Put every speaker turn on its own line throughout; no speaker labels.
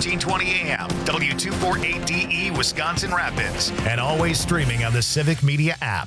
1420 AM, W248DE, Wisconsin Rapids, and always streaming on the Civic Media app.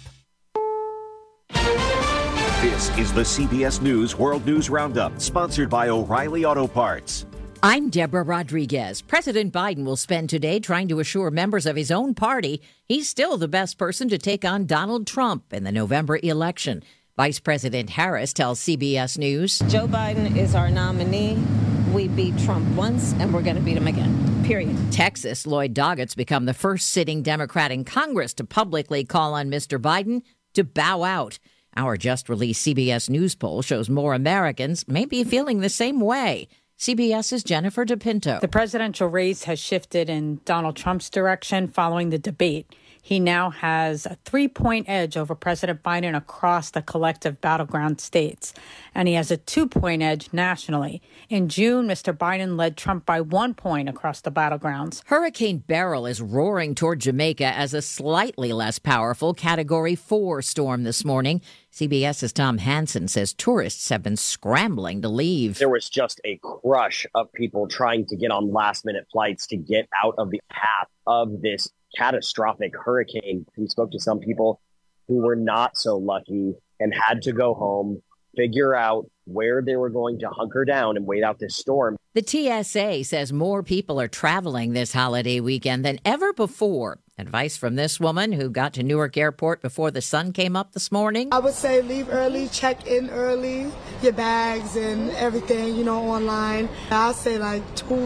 This is the CBS News World News Roundup, sponsored by O'Reilly Auto Parts.
I'm Deborah Rodriguez. President Biden will spend today trying to assure members of his own party he's still the best person to take on Donald Trump in the November election. Vice President Harris tells CBS News,
Joe Biden is our nominee. We beat Trump once, and we're going to beat him again, period.
Texas, Lloyd Doggett's become the first sitting Democrat in Congress to publicly call on Mr. Biden to bow out. Our just-released CBS News poll shows more Americans may be feeling the same way. CBS's Jennifer DePinto.
The presidential race has shifted in Donald Trump's direction following the debate. He now has a 3-point edge over President Biden across the collective battleground states, and he has a 2-point edge nationally. In June, Mr. Biden led Trump by 1 point across the battlegrounds.
Hurricane Beryl is roaring toward Jamaica as a slightly less powerful Category 4 storm this morning. CBS's Tom Hansen says tourists have been scrambling to leave.
There was just a crush of people trying to get on last-minute flights to get out of the path of this catastrophic hurricane. We spoke to some people who were not so lucky and had to go home, figure out where they were going to hunker down and wait out this storm.
The TSA says more people are traveling this holiday weekend than ever before. Advice from this woman who got to Newark Airport before the sun came up this morning.
I would say leave early, check in early, your bags and everything, online. I'll say like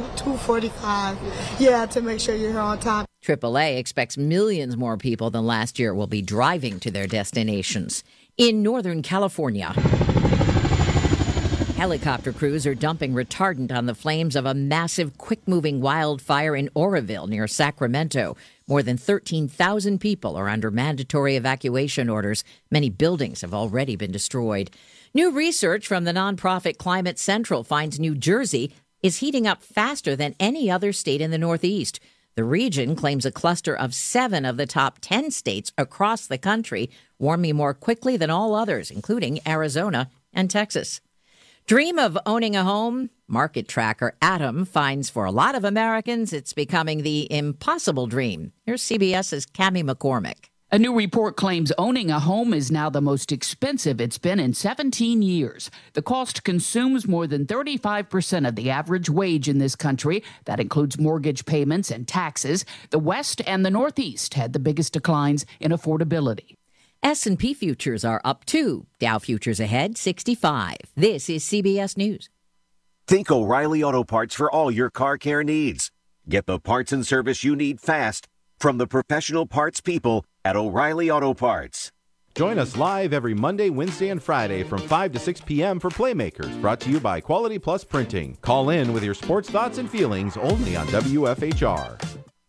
2:45, to make sure you're here on time.
AAA expects millions more people than last year will be driving to their destinations. In Northern California, helicopter crews are dumping retardant on the flames of a massive, quick-moving wildfire in Oroville near Sacramento. More than 13,000 people are under mandatory evacuation orders. Many buildings have already been destroyed. New research from the nonprofit Climate Central finds New Jersey is heating up faster than any other state in the Northeast. The region claims a cluster of 7 of the top 10 states across the country warming more quickly than all others, including Arizona and Texas. Dream of owning a home? Market tracker Atom finds for a lot of Americans it's becoming the impossible dream. Here's CBS's Cammie McCormick.
A new report claims owning a home is now the most expensive it's been in 17 years. The cost consumes more than 35% of the average wage in this country. That includes mortgage payments and taxes. The West and the Northeast had the biggest declines in affordability.
S&P futures are up 2. Dow futures ahead 65. This is CBS News.
Think O'Reilly Auto Parts for all your car care needs. Get the parts and service you need fast from the professional parts people at O'Reilly Auto Parts.
Join us live every Monday, Wednesday, and Friday from 5 to 6 p.m. for Playmakers, brought to you by Quality Plus Printing. Call in with your sports thoughts and feelings only on WFHR.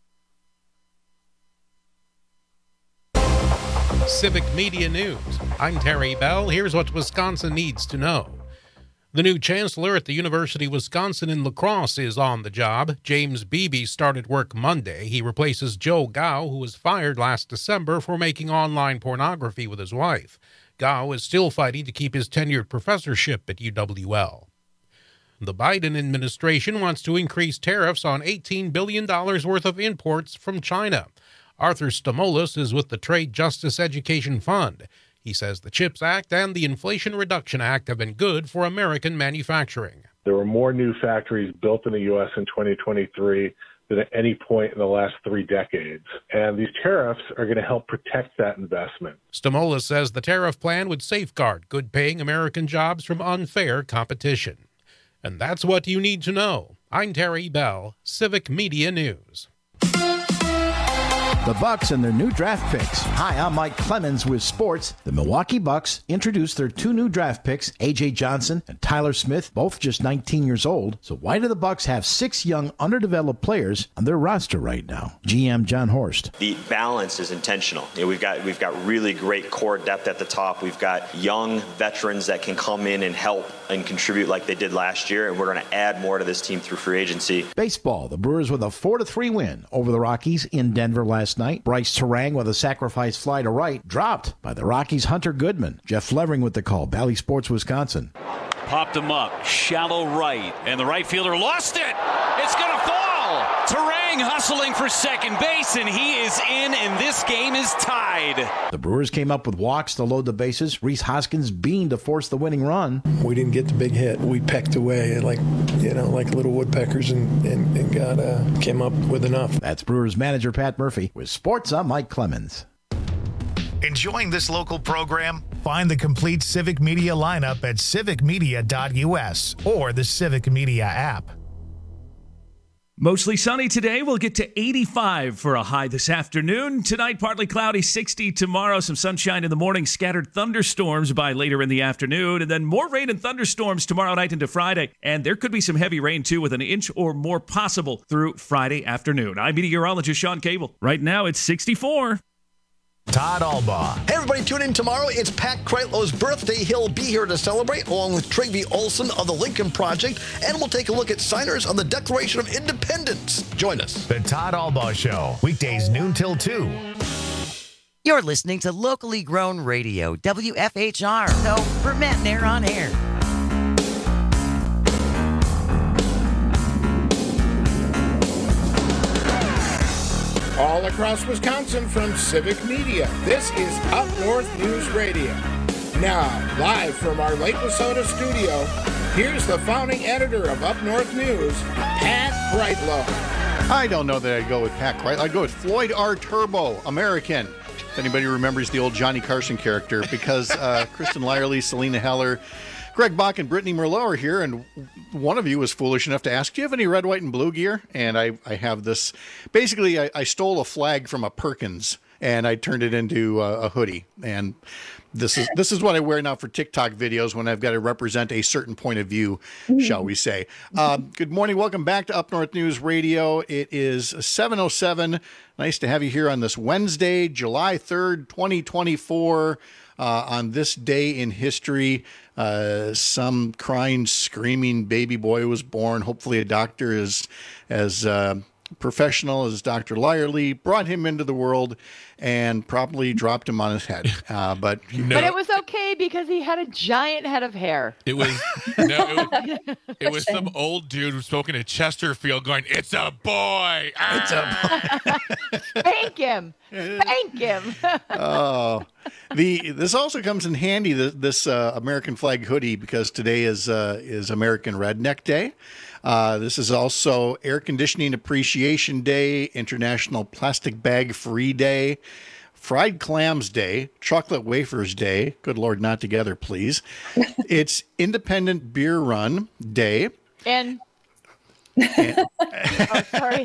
Civic Media News. I'm Terry Bell. Here's what Wisconsin needs to know. The new chancellor at the University of Wisconsin in La Crosse is on the job. James Beebe started work Monday. He replaces Joe Gao, who was fired last December for making online pornography with his wife. Gao is still fighting to keep his tenured professorship at UWL. The Biden administration wants to increase tariffs on $18 billion worth of imports from China. Arthur Stamoulis is with the Trade Justice Education Fund. He says the CHIPS Act and the Inflation Reduction Act have been good for American manufacturing.
There were more new factories built in the U.S. in 2023 than at any point in the last 3 decades. And these tariffs are going to help protect that investment.
Stamoulis says the tariff plan would safeguard good-paying American jobs from unfair competition. And that's what you need to know. I'm Terry Bell, Civic Media News.
The Bucks and their new draft picks. Hi, I'm Mike Clemens with sports. The Milwaukee Bucks introduced their 2 new draft picks, A.J. Johnson and Tyler Smith, both just 19 years old. So why do the Bucks have 6 young, underdeveloped players on their roster right now? GM John Horst.
The balance is intentional. We've got really great core depth at the top. We've got young veterans that can come in and help and contribute like they did last year, and we're going to add more to this team through free agency.
Baseball, the Brewers with a 4-3 win over the Rockies in Denver last night. Bryce Terang with a sacrifice fly to right, dropped by the Rockies' Hunter Goodman. Jeff Levering with the call, Bally Sports, Wisconsin.
Popped him up, shallow right, and the right fielder lost it. It's going to fall. jostling for second base, and he is in, and this game is tied.
The Brewers came up with walks to load the bases. Rhys Hoskins beamed to force the winning run.
We didn't get the big hit. We pecked away like little woodpeckers and came up with enough.
That's Brewers manager Pat Murphy. With sports, I'm Mike Clemens.
Enjoying this local program? Find the complete Civic Media lineup at civicmedia.us or the Civic Media app.
Mostly sunny today. We'll get to 85 for a high this afternoon. Tonight, partly cloudy, 60 tomorrow. Some sunshine in the morning, scattered thunderstorms by later in the afternoon, and then more rain and thunderstorms tomorrow night into Friday. And there could be some heavy rain, too, with an inch or more possible through Friday afternoon. I'm meteorologist Sean Cable. Right now, it's 64.
Todd Albaugh.
Hey, everybody, tune in tomorrow. It's Pat Kreitlow's birthday. He'll be here to celebrate, along with Trygve Olsen of the Lincoln Project, and we'll take a look at signers on the Declaration of Independence. Join us.
The Todd Albaugh Show, weekdays noon till 2.
You're listening to locally grown radio, WFHR. So, for Matt and Air on air.
All across Wisconsin from Civic Media, this is Up North News Radio. Now, live from our Lake Wissota studio, here's the founding editor of Up North News, Pat Kreitlow.
I don't know that I'd go with Pat Kreitlow. I'd go with Floyd R. Turbo, American. If anybody remembers the old Johnny Carson character, because Kristen Lyerly, Selena Heller, Greg Bach, and Brittany Merlot are here, and one of you was foolish enough to ask, do you have any red, white, and blue gear? And I have this. Basically, I stole a flag from a Perkins, and I turned it into a hoodie. And this is what I wear now for TikTok videos when I've got to represent a certain point of view, shall we say. Good morning. Welcome back to Up North News Radio. It is 7:07. Nice to have you here on this Wednesday, July 3rd, 2024. On this day in history, some crying, screaming baby boy was born. Hopefully a doctor as professional as Dr. Lyerly brought him into the world and probably dropped him on his head. But
it was okay because he had a giant head of hair.
It was some old dude who spoke in a Chesterfield going, "It's a boy.
It's a
boy. Spank him. Spank him."
Oh, this also comes in handy, this American flag hoodie, because today is American Redneck Day. This is also Air Conditioning Appreciation Day, International Plastic Bag Free Day, Fried Clams Day, Chocolate Wafers Day. Good Lord, not together, please. It's Independent Beer Run Day.
And oh, sorry.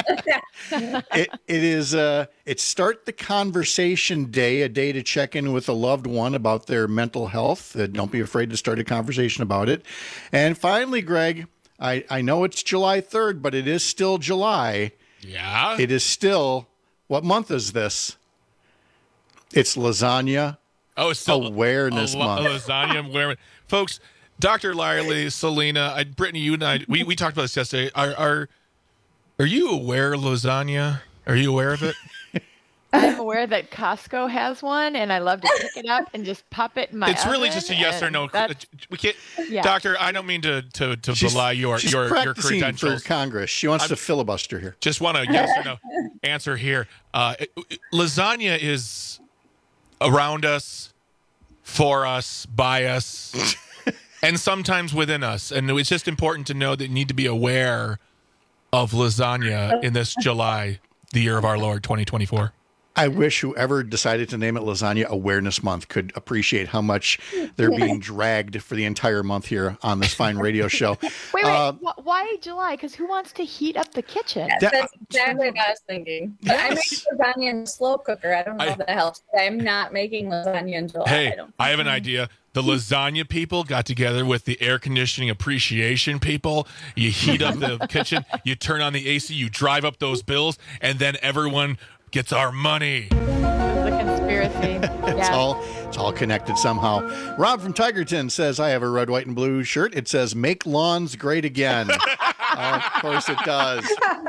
It's Start the Conversation Day, a day to check in with a loved one about their mental health. Don't be afraid to start a conversation about it. And finally, Greg, I know it's July 3rd, but it is still July.
Yeah.
It is still, what month is this? It's Lasagna Awareness Month.
Lasagna Awareness. Folks, Dr. Lyerly, Selena, Brittany, you and I, we talked about this yesterday. Are you aware of lasagna? Are you aware of it?
I'm aware that Costco has one, and I love to pick it up and just pop it in my
It's really
oven,
just a yes or no. We can't,
yeah.
Doctor, I don't mean to belie your credentials.
For Congress. She wants to filibuster here.
Just want a yes or no answer here. Lasagna is around us, for us, by us, and sometimes within us. And it's just important to know that you need to be aware of lasagna in this July, the year of our Lord, 2024.
I wish whoever decided to name it Lasagna Awareness Month could appreciate how much they're being dragged for the entire month here on this fine radio show.
Wait, why July? Because who wants to heat up the kitchen?
That's exactly what I was thinking. Yes. I make lasagna in the slow cooker. I don't know if that helps. I'm not making lasagna in July.
Hey, I have an idea. The lasagna people got together with the air conditioning appreciation people. You heat up the kitchen, you turn on the AC, you drive up those bills, and then everyone gets our money.
It's a conspiracy.
It's all connected somehow. Rob from Tigerton says, I have a red, white, and blue shirt. It says, "Make lawns great again." Of course it does.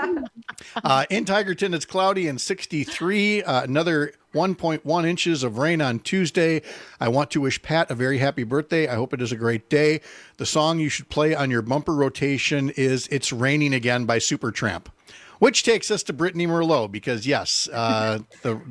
In Tigerton, it's cloudy and 63. Another 1.1 inches of rain on Tuesday. I want to wish Pat a very happy birthday. I hope it is a great day. The song you should play on your bumper rotation is "It's Raining Again" by Supertramp. Which takes us to Brittany Merlot, because yes, the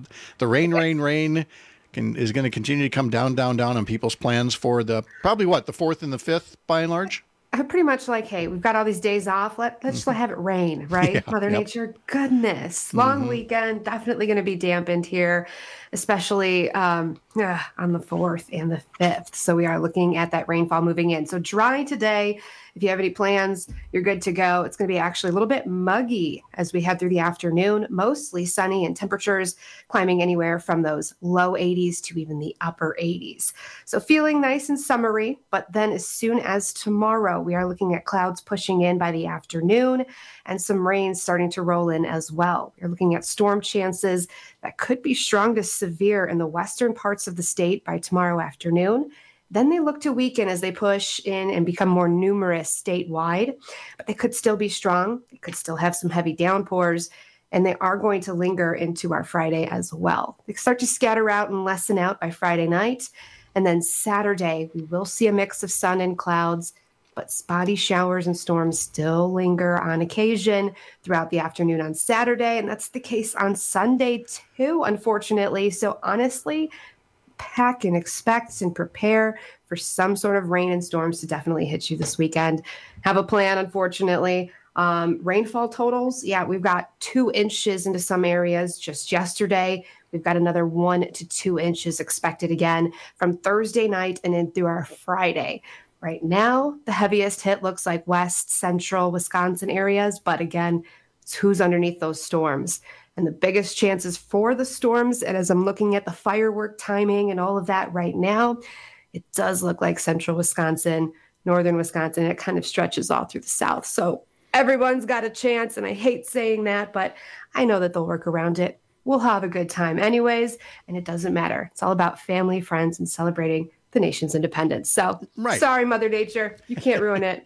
rain is going to continue to come down on people's plans for the 4th and the 5th by and large.
Pretty much like, hey, we've got all these days off. Let's just have it rain, right?
Yeah,
Mother Nature, goodness. Long weekend, definitely going to be dampened here, especially on the 4th and the 5th. So we are looking at that rainfall moving in. So dry today. If you have any plans, you're good to go. It's going to be actually a little bit muggy as we head through the afternoon, mostly sunny, and temperatures climbing anywhere from those low 80s to even the upper 80s. So feeling nice and summery, but then as soon as tomorrow, we are looking at clouds pushing in by the afternoon and some rain starting to roll in as well. We're looking at storm chances that could be strong to severe in the western parts of the state by tomorrow afternoon. Then they look to weaken as they push in and become more numerous statewide, but they could still be strong. They could still have some heavy downpours, and they are going to linger into our Friday as well. They start to scatter out and lessen out by Friday night. And then Saturday, we will see a mix of sun and clouds, but spotty showers and storms still linger on occasion throughout the afternoon on Saturday. And that's the case on Sunday too, unfortunately. So honestly, pack and expect and prepare for some sort of rain and storms to definitely hit you this weekend. Have a plan, unfortunately. Rainfall totals, we've got 2 inches into some areas just yesterday. We've got another 1 to 2 inches expected again from Thursday night and in through our Friday. Right now, the heaviest hit looks like west central Wisconsin areas, but again, it's who's underneath those storms. And the biggest chances for the storms, and as I'm looking at the firework timing and all of that right now, it does look like central Wisconsin, northern Wisconsin. It kind of stretches all through the south. So everyone's got a chance, and I hate saying that, but I know that they'll work around it. We'll have a good time anyways, and it doesn't matter. It's all about family, friends, and celebrating the nation's independence. So Sorry, Mother Nature, you can't ruin it.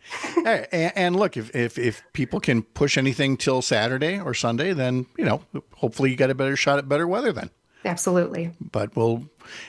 And look, if people can push anything till Saturday or Sunday, then, hopefully you got a better shot at better weather then.
Absolutely.
But we'll,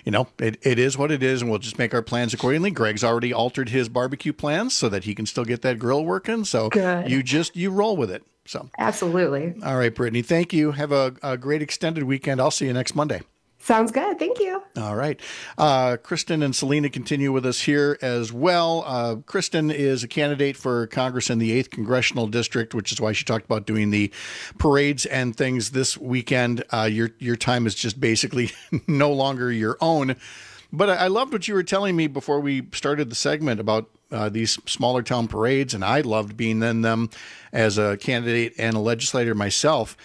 it is what it is, and we'll just make our plans accordingly. Greg's already altered his barbecue plans so that he can still get that grill working. So
Good.
you roll with it. So
absolutely.
All right, Brittany, thank you. Have a great extended weekend. I'll see you next Monday.
Sounds good. Thank you.
All right. Kristen and Selena continue with us here as well. Kristen is a candidate for Congress in the 8th Congressional District, which is why she talked about doing the parades and things this weekend. Your time is just basically no longer your own. But I loved what you were telling me before we started the segment about these smaller town parades, and I loved being in them as a candidate and a legislator myself.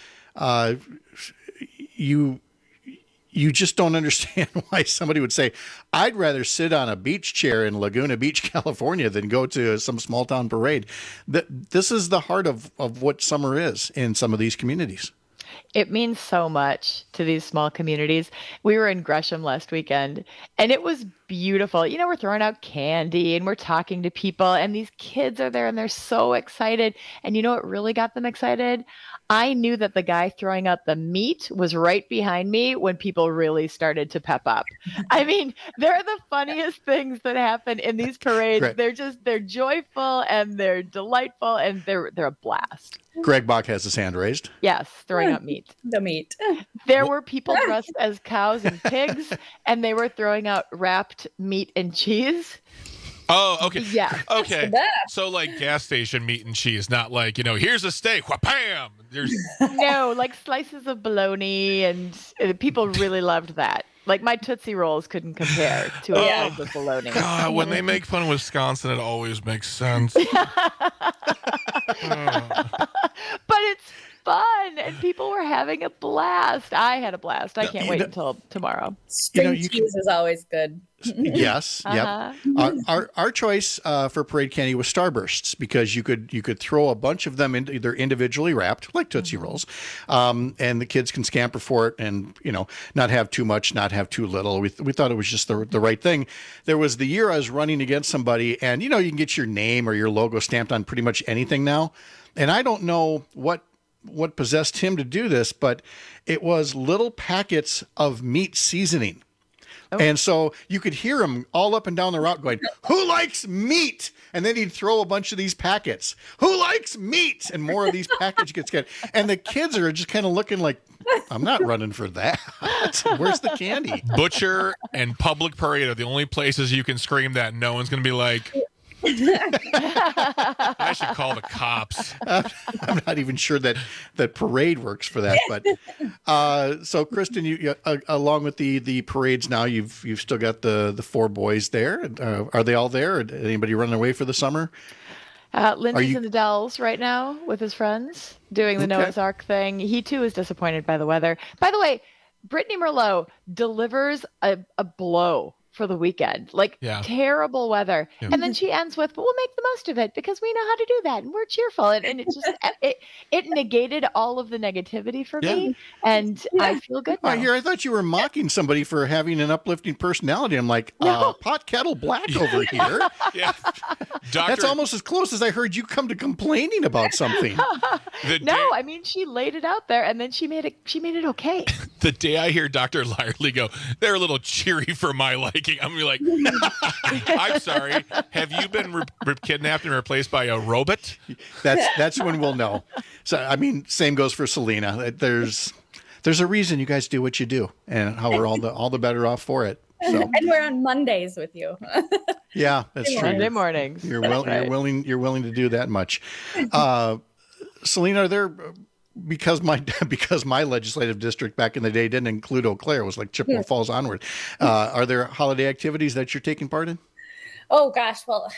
You just don't understand why somebody would say, I'd rather sit on a beach chair in Laguna Beach, California than go to some small town parade. This is the heart of what summer is in some of these communities.
It means so much to these small communities. We were in Gresham last weekend, and it was beautiful. We're throwing out candy, and we're talking to people, and these kids are there, and they're so excited. And you know what really got them excited? I knew that the guy throwing out the meat was right behind me when people really started to pep up. I mean, they're the funniest things that happen in these parades. Right. They're joyful, and they're delightful, and they're a blast.
Greg Bach has his hand raised.
Yes, throwing out meat.
The meat.
There were people dressed as cows and pigs, and they were throwing out wrapped meat and cheese.
Oh, okay.
Yeah.
Okay. So like gas station meat and cheese, not like, here's a steak. Wha-pam!
No, like slices of bologna, and people really loved that. Like my Tootsie Rolls couldn't compare to a bag of bologna.
God, when they make fun of Wisconsin, it always makes sense.
But it's fun, and people were having a blast. I had a blast. I can't wait until tomorrow.
String cheese is always good.
Yes. Yep. Our choice for parade candy was Starbursts, because you could throw a bunch of them in, either individually wrapped like Tootsie Rolls, and the kids can scamper for it, and not have too much, not have too little. We thought it was just the right thing. There was the year I was running against somebody, and you can get your name or your logo stamped on pretty much anything now, and I don't know what possessed him to do this, but it was little packets of meat seasoning. And so you could hear him all up and down the route going, "Who likes meat?" And then he'd throw a bunch of these packets. "Who likes meat?" And more of these packages gets get. And the kids are just kind of looking like, "I'm not running for that. Where's the candy?"
Butcher and Public Parade are the only places you can scream that. No one's going to be like, I should call the cops.
I'm not even sure that Parade works for that. But so, Kristen, you along with the parades now, you've still got the 4 boys there. Are they all there? Anybody running away for the summer?
Lindsay's in the Dells right now with his friends doing the Noah's Ark thing. He too is disappointed by the weather. By the way, Brittany Merlot delivers a blow for the weekend, terrible weather. Yeah. And then she ends with, "But we'll make the most of it because we know how to do that and we're cheerful." And it just, it negated all of the negativity for me. And I feel good now.
I thought you were mocking somebody for having an uplifting personality. I'm like, pot kettle black over here.
Yeah.
That's almost as close as I heard you come to complaining about something.
I mean, she laid it out there and then she made it okay.
The day I hear Dr. Lyerly go, "They're a little cheery for my liking," I'm gonna be like, "I'm sorry. Have you been kidnapped and replaced by a robot?"
That's when we'll know. So I mean, same goes for Selena. There's a reason you guys do what you do, and how we're all the better off for it. So.
And we're on Mondays with you.
Yeah, that's true.
Monday mornings.
You're willing to do that much. Selena, are there? Because my legislative district back in the day didn't include Eau Claire, it was like Chippewa Falls onward. Are there holiday activities that you're taking part in?
Oh gosh, well,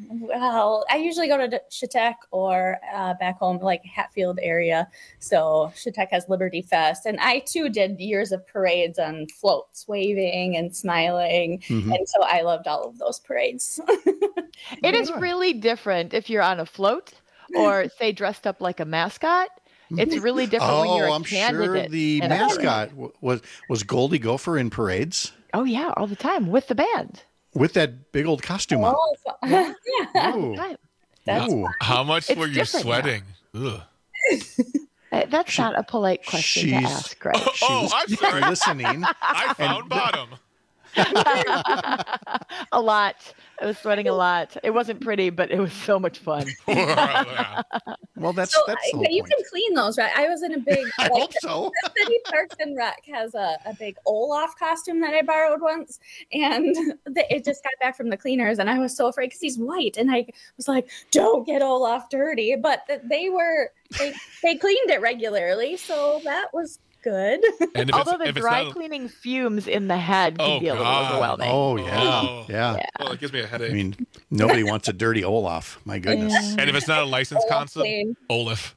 I usually go to Chautauqua or back home, like Hatfield area. So Chautauqua has Liberty Fest, and I too did years of parades on floats, waving and smiling, and so I loved all of those parades.
It is really different if you're on a float or say dressed up like a mascot. It's really different when you're a candidate.
I'm sure the mascot was Goldie Gopher in parades.
Oh, yeah, all the time with the band.
With that big old costume on.
Yeah.
How much were you sweating?
That's not a polite question to ask, Greg.
I'm sorry.
Listening.
I found bottom.
A lot. I was sweating a lot. It wasn't pretty, but it was so much fun.
Well, that's the whole
you
point.
can clean those, right? I was in a big.
I hope so.
City Parks and Rec has a big Olaf costume that I borrowed once, and it just got back from the cleaners, and I was so afraid because he's white, and I was like, "Don't get Olaf dirty," but they cleaned it regularly, so that was good.
Although the dry cleaning fumes in the head can be a little overwhelming.
Oh, yeah.
Well, it gives me a headache.
I mean, nobody wants a dirty Olaf. My goodness.
And if it's not a licensed concept, Olaf.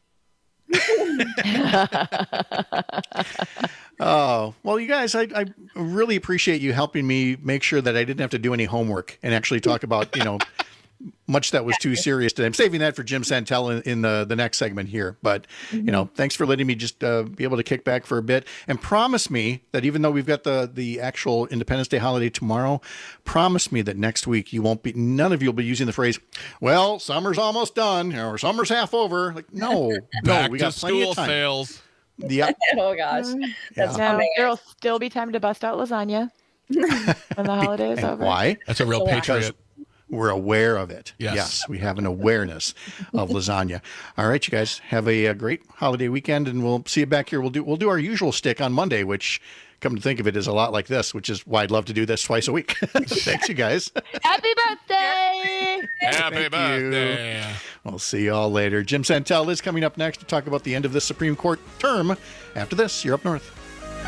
Oh, well, you guys, I really appreciate you helping me make sure that I didn't have to do any homework and actually talk about, much that was too serious today. I'm saving that for Jim Santel in the next segment here. But, thanks for letting me just be able to kick back for a bit, and promise me that even though we've got the actual Independence Day holiday tomorrow, promise me that next week none of you will be using the phrase, "Well, summer's almost done," or "Summer's half over." Like, no, we got plenty of time.
Fails.
Yeah.
Oh gosh. That's
there'll still be time to bust out lasagna when the holiday is over.
Why?
That's a real patriot.
We're aware of it.
Yes,
we have an awareness of lasagna. All right, you guys have a great holiday weekend, and we'll see you back here. We'll do our usual stick on Monday, which, come to think of it, is a lot like this, which is why I'd love to do this twice a week. Thanks, you guys.
Happy birthday!
Happy birthday!
We'll see you all later. Jim Santel is coming up next to talk about the end of this Supreme Court term. After this, you're up north.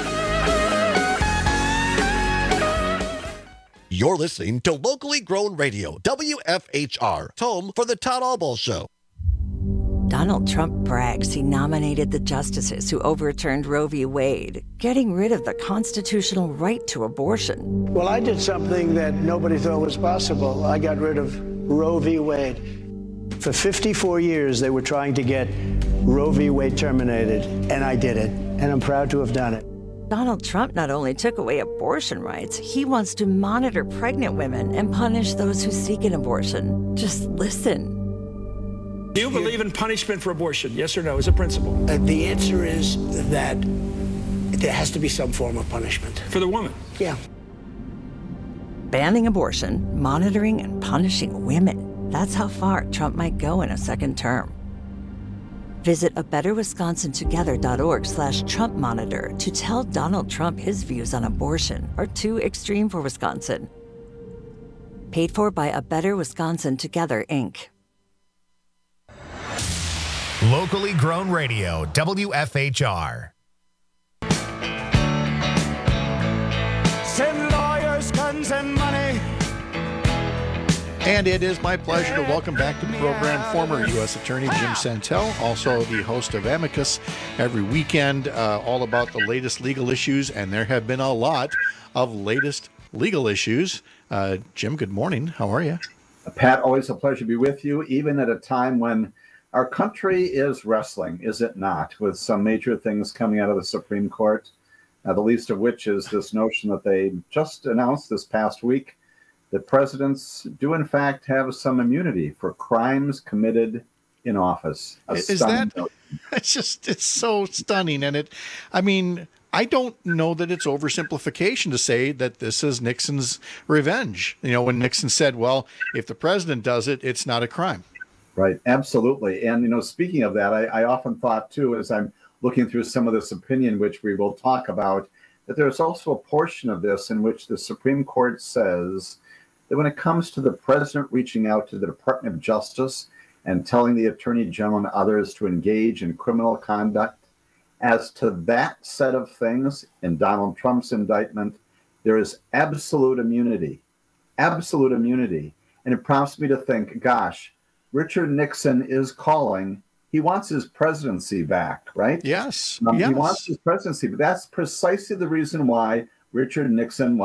You're listening to locally grown radio, WFHR, home for the Todd Albaugh Show.
Donald Trump brags he nominated the justices who overturned Roe v. Wade, getting rid of the constitutional right to abortion.
Well, I did something that nobody thought was possible. I got rid of Roe v. Wade. For 54 years, they were trying to get Roe v. Wade terminated, and I did it, and I'm proud to have done it.
Donald Trump not only took away abortion rights, he wants to monitor pregnant women and punish those who seek an abortion. Just listen.
Do you believe in punishment for abortion? Yes or no, as a principle?
The answer is that there has to be some form of punishment.
For the woman?
Yeah.
banning abortion, monitoring and punishing women. That's how far Trump might go in a second term. Visit abetterwisconsintogether.org/Trump Monitor to tell Donald Trump his views on abortion are too extreme for Wisconsin. Paid for by A Better Wisconsin Together, Inc.
Locally grown radio, WFHR.
Send lawyers, guns, and money.
And it is my pleasure to welcome back to the program former U.S. Attorney Jim Santel, also the host of Amicus every weekend, all about the latest legal issues, and there have been a lot of latest legal issues. Jim, good morning. How are you?
Pat, always a pleasure to be with you, even at a time when our country is wrestling, is it not, with some major things coming out of the Supreme Court, the least of which is this notion that they just announced this past week that presidents do, in fact, have some immunity for crimes committed in office.
Is that? It's so stunning. And I don't know that it's oversimplification to say that this is Nixon's revenge. You know, when Nixon said, well, if the president does it, it's not a crime.
Right. Absolutely. And, speaking of that, I often thought, too, as I'm looking through some of this opinion, which we will talk about, that there's also a portion of this in which the Supreme Court says that when it comes to the president reaching out to the Department of Justice and telling the Attorney General and others to engage in criminal conduct, as to that set of things in Donald Trump's indictment, there is absolute immunity. Absolute immunity. And it prompts me to think, gosh, Richard Nixon is calling. He wants his presidency back, right?
Yes.
He wants his presidency, but that's precisely the reason why Richard Nixon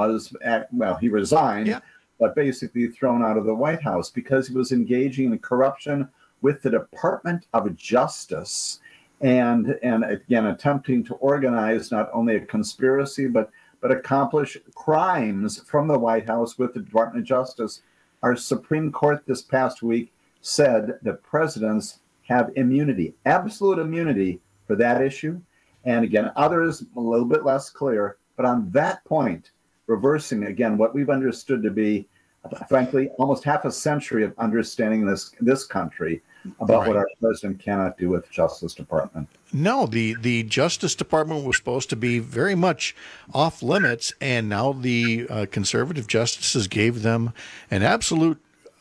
he resigned, but basically thrown out of the White House because he was engaging in corruption with the Department of Justice and again, attempting to organize not only a conspiracy, but accomplish crimes from the White House with the Department of Justice. Our Supreme Court this past week said that presidents have immunity, absolute immunity for that issue. And again, others a little bit less clear, but on that point, reversing again what we've understood to be, frankly, almost half a century of understanding this country about what our president cannot do with the Justice Department.
No, the Justice Department was supposed to be very much off limits, and now the conservative justices gave them an absolute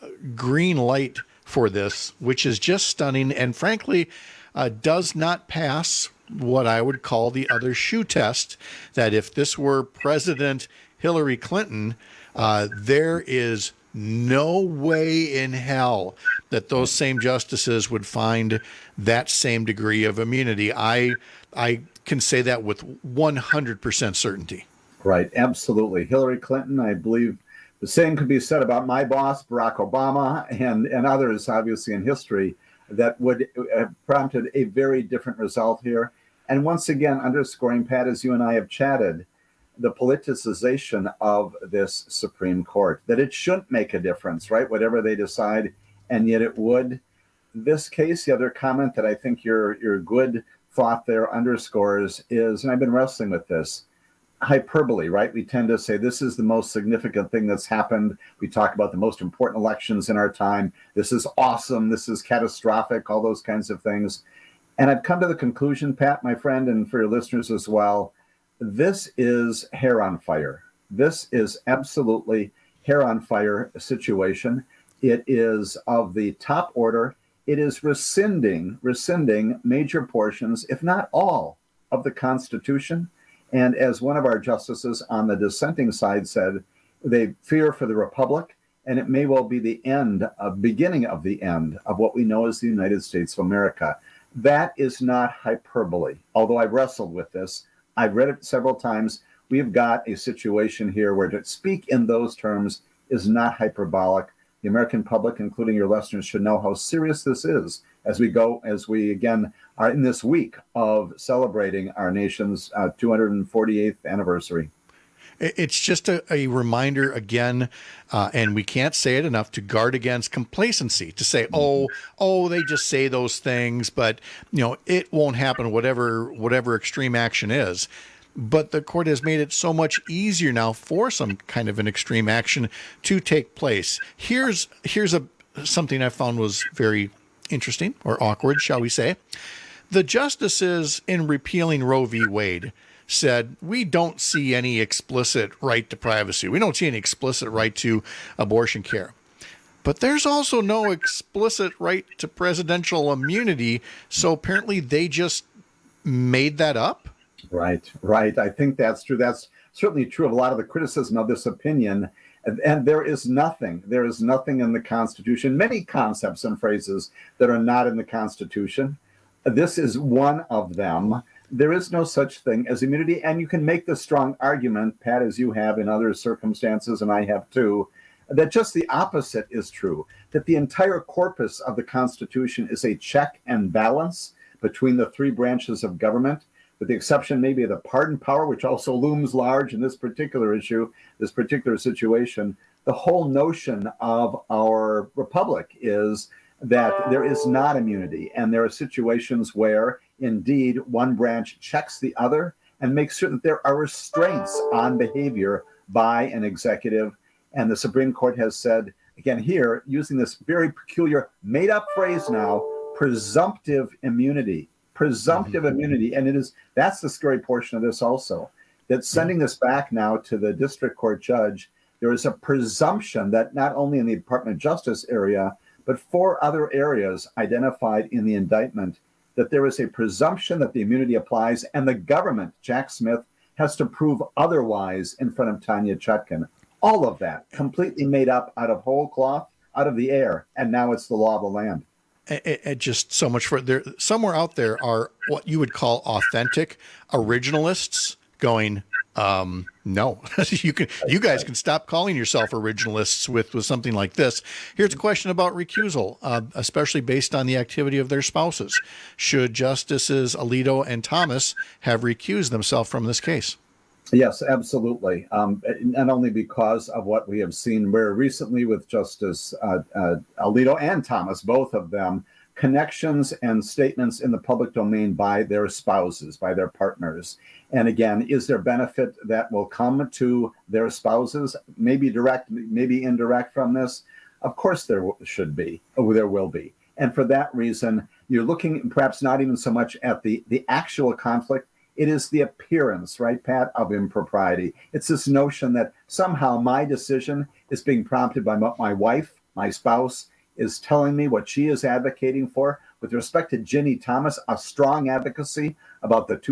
green light for this, which is just stunning and frankly does not pass what I would call the other shoe test, that if this were President Hillary Clinton, there is no way in hell that those same justices would find that same degree of immunity. I can say that with 100% certainty.
Right, absolutely. Hillary Clinton, I believe the same could be said about my boss, Barack Obama, and others, obviously, in history that would have prompted a very different result here. And once again, underscoring, Pat, as you and I have chatted, the politicization of this Supreme Court, that it shouldn't make a difference, right? Whatever they decide, and yet it would. This case, the other comment that I think your good thought there underscores is, and I've been wrestling with this, hyperbole, right? We tend to say this is the most significant thing that's happened. We talk about the most important elections in our time. This is awesome. This is catastrophic, all those kinds of things. And I've come to the conclusion, Pat, my friend, and for your listeners as well, this is hair on fire. This is absolutely hair on fire situation. It is of the top order. It is rescinding major portions, if not all, of the Constitution. And as one of our justices on the dissenting side said, they fear for the Republic, and it may well be the beginning of the end of what we know as the United States of America. That is not hyperbole. Although I've wrestled with this, I've read it several times. We've got a situation here where to speak in those terms is not hyperbolic. The American public, including your listeners, should know how serious this is as we again are in this week of celebrating our nation's 248th anniversary.
It's just a reminder again, and we can't say it enough, to guard against complacency, to say, oh, they just say those things, but it won't happen, whatever extreme action is. but the court has made it so much easier now for some kind of an extreme action to take place. Here's something I found was very interesting, or awkward, shall we say. The justices in repealing Roe v. Wade said, we don't see any explicit right to privacy. We don't see any explicit right to abortion care. But there's also no explicit right to presidential immunity. So apparently they just made that up.
Right. I think that's true. That's certainly true of a lot of the criticism of this opinion. And there is nothing in the Constitution, many concepts and phrases that are not in the Constitution. This is one of them. There is no such thing as immunity. And you can make the strong argument, Pat, as you have in other circumstances, and I have too, that just the opposite is true, that the entire corpus of the Constitution is a check and balance between the three branches of government, with the exception maybe of the pardon power, which also looms large in this particular issue, this particular situation. The whole notion of our republic is that there is not immunity, and there are situations where indeed one branch checks the other and makes certain that there are restraints on behavior by an executive. And the Supreme Court has said, again here, using this very peculiar made-up phrase now, presumptive immunity. And that's the scary portion of this also, that sending this back now to the district court judge, there is a presumption that not only in the Department of Justice area, but 4 other areas identified in the indictment, that there is a presumption that the immunity applies, and the government, Jack Smith, has to prove otherwise in front of Tanya Chutkan. All of that completely made up out of whole cloth, out of the air, and now it's the law of the land.
It just so much for there. Somewhere out there are what you would call authentic originalists going, no, you guys can stop calling yourself originalists with something like this. Here's a question about recusal, especially based on the activity of their spouses. Should Justices Alito and Thomas have recused themselves from this case?
Yes, absolutely. Not only because of what we have seen very recently with Justice Alito and Thomas, both of them, connections and statements in the public domain by their spouses, by their partners. And again, is there benefit that will come to their spouses, maybe direct, maybe indirect from this? Of course there should be, or there will be. And for that reason, you're looking perhaps not even so much at the actual conflict. It is the appearance, right, Pat, of impropriety. It's this notion that somehow my decision is being prompted by what my wife, my spouse, is telling me what she is advocating for. With respect to Ginny Thomas, a strong advocacy about the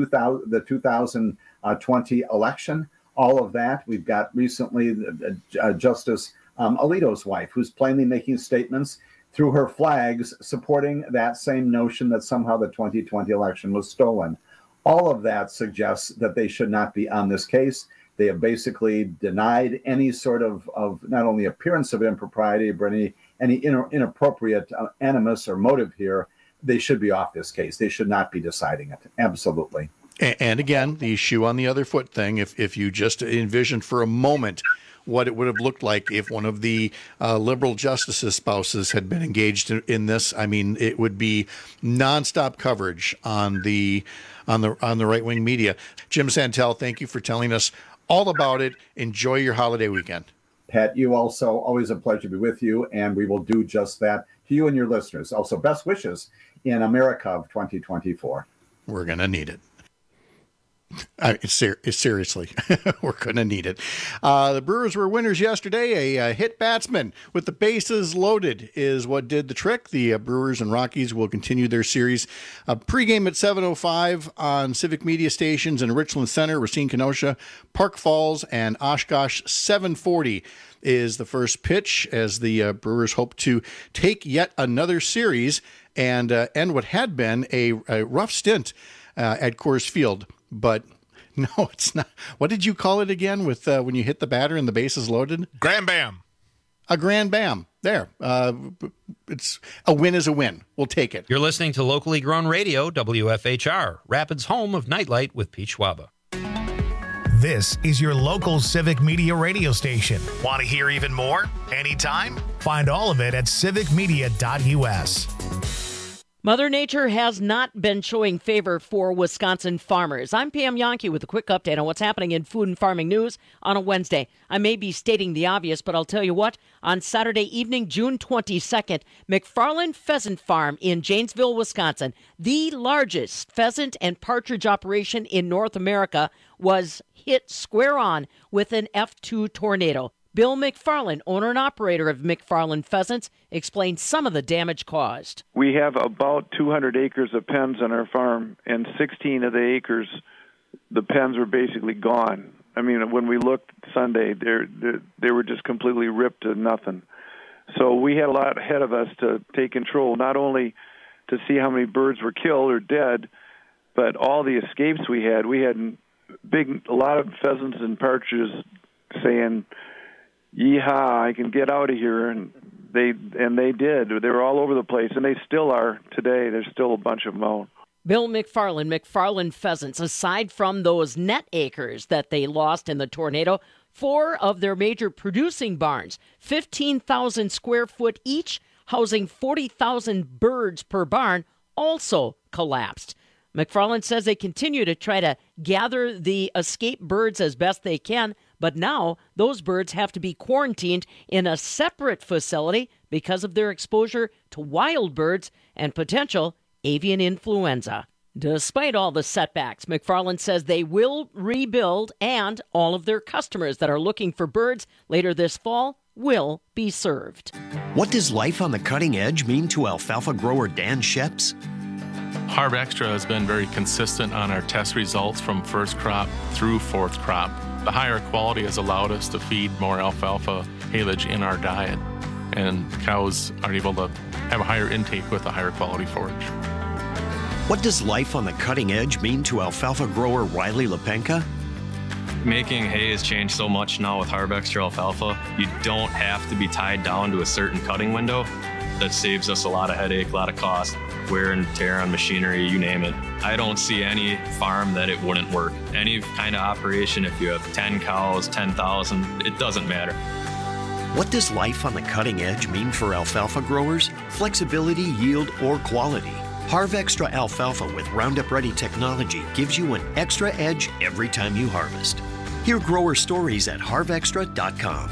2020 election, all of that. We've got recently Justice Alito's wife, who's plainly making statements through her flags supporting that same notion that somehow the 2020 election was stolen. All of that suggests that they should not be on this case. They have basically denied any sort of not only appearance of impropriety, but any inappropriate animus or motive here. They should be off this case. They should not be deciding it. Absolutely.
And again, the shoe on the other foot thing, if you just envision for a moment what it would have looked like if one of the liberal justices' spouses had been engaged in this, I mean, it would be nonstop coverage on the right-wing media. Jim Santel, thank you for telling us all about it. Enjoy your holiday weekend.
Pat, you also, always a pleasure to be with you, and we will do just that to you and your listeners. Also, best wishes in America of 2024.
We're going to need it. Seriously, we're going to need it. The Brewers were winners yesterday. A hit batsman with the bases loaded is what did the trick. The Brewers and Rockies will continue their series. Pregame at 7:05 on Civic Media stations in Richland Center, Racine, Kenosha, Park Falls, and Oshkosh. 7:40 is the first pitch as the Brewers hope to take yet another series and end what had been a rough stint at Coors Field. But no, it's not. What did you call it again with when you hit the batter and the bases loaded?
Grand bam.
A grand bam. There. It's a win is a win. We'll take it.
You're listening to locally grown radio, WFHR, Rapids' home of Nightlight with Pete Schwaba.
This is your local Civic Media radio station. Want to hear even more? Anytime? Find all of it at civicmedia.us.
Mother Nature has not been showing favor for Wisconsin farmers. I'm Pam Yonke with a quick update on what's happening in food and farming news on a Wednesday. I may be stating the obvious, but I'll tell you what. On Saturday evening, June 22nd, McFarland Pheasant Farm in Janesville, Wisconsin, the largest pheasant and partridge operation in North America, was hit square on with an F2 tornado. Bill McFarland, owner and operator of McFarland Pheasants, explained some of the damage caused.
We have about 200 acres of pens on our farm, and 16 of the acres, the pens were basically gone. I mean, when we looked Sunday, they were just completely ripped to nothing. So we had a lot ahead of us to take control, not only to see how many birds were killed or dead, but all the escapes we had. We had a lot of pheasants and partridges saying, "Yeehaw, I can get out of here," and they did. They were all over the place, and they still are today. There's still a bunch of them out.
Bill McFarland Pheasants, aside from those net acres that they lost in the tornado, 4 of their major producing barns, 15,000 square foot each, housing 40,000 birds per barn, also collapsed. McFarland says they continue to try to gather the escaped birds as best they can, but now those birds have to be quarantined in a separate facility because of their exposure to wild birds and potential avian influenza. Despite all the setbacks, McFarland says they will rebuild, and all of their customers that are looking for birds later this fall will be served.
What does life on the cutting edge mean to alfalfa grower Dan Sheps?
Harv Extra has been very consistent on our test results from first crop through fourth crop. The higher quality has allowed us to feed more alfalfa haylage in our diet, and cows are able to have a higher intake with a higher quality forage.
What does life on the cutting edge mean to alfalfa grower Riley Lepenka?
Making hay has changed so much now with Harv Extra alfalfa. You don't have to be tied down to a certain cutting window. That saves us a lot of headache, a lot of cost, wear and tear on machinery, you name it. I don't see any farm that it wouldn't work. Any kind of operation, if you have 10 cows, 10,000, it doesn't matter.
What does life on the cutting edge mean for alfalfa growers? Flexibility, yield, or quality? Harv Extra alfalfa with Roundup Ready technology gives you an extra edge every time you harvest. Hear grower stories at harvextra.com.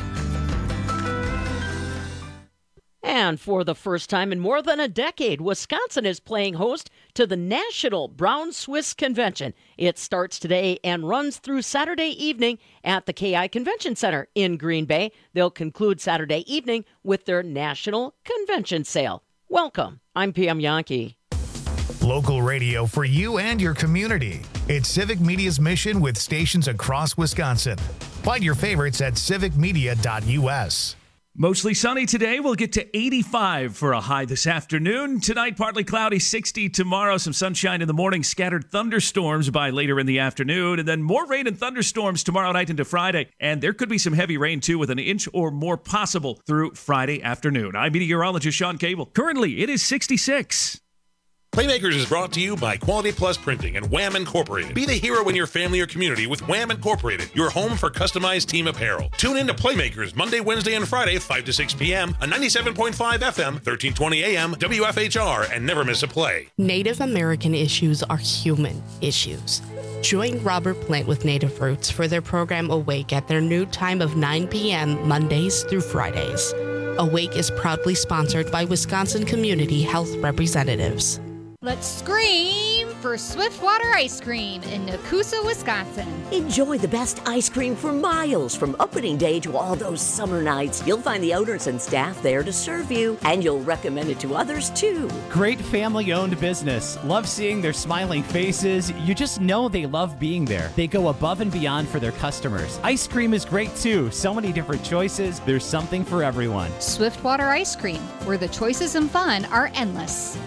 And for the first time in more than a decade, Wisconsin is playing host to the National Brown Swiss Convention. It starts today and runs through Saturday evening at the KI Convention Center in Green Bay. They'll conclude Saturday evening with their National Convention Sale. Welcome. I'm Pam Yonke.
Local radio for you and your community. It's Civic Media's mission with stations across Wisconsin. Find your favorites at civicmedia.us.
Mostly sunny today. We'll get to 85 for a high this afternoon. Tonight, partly cloudy, 60 tomorrow. Some sunshine in the morning, scattered thunderstorms by later in the afternoon, and then more rain and thunderstorms tomorrow night into Friday. And there could be some heavy rain, too, with an inch or more possible through Friday afternoon. I'm meteorologist Sean Cable. Currently, it is 66.
Playmakers is brought to you by Quality Plus Printing and Wham Incorporated. Be the hero in your family or community with Wham Incorporated, your home for customized team apparel. Tune in to Playmakers Monday, Wednesday, and Friday, 5 to 6 p.m. on 97.5 FM, 1320 AM, WFHR, and never miss a play.
Native American issues are human issues. Join Robert Plant with Native Roots for their program Awake at their new time of 9 p.m. Mondays through Fridays. Awake is proudly sponsored by Wisconsin Community Health Representatives.
Let's scream for Swiftwater Ice Cream in Nakusa, Wisconsin.
Enjoy the best ice cream for miles from opening day to all those summer nights. You'll find the owners and staff there to serve you, and you'll recommend it to others too.
Great family-owned business. Love seeing their smiling faces. You just know they love being there. They go above and beyond for their customers. Ice cream is great too. So many different choices. There's something for everyone.
Swiftwater Ice Cream, where the choices and fun are endless.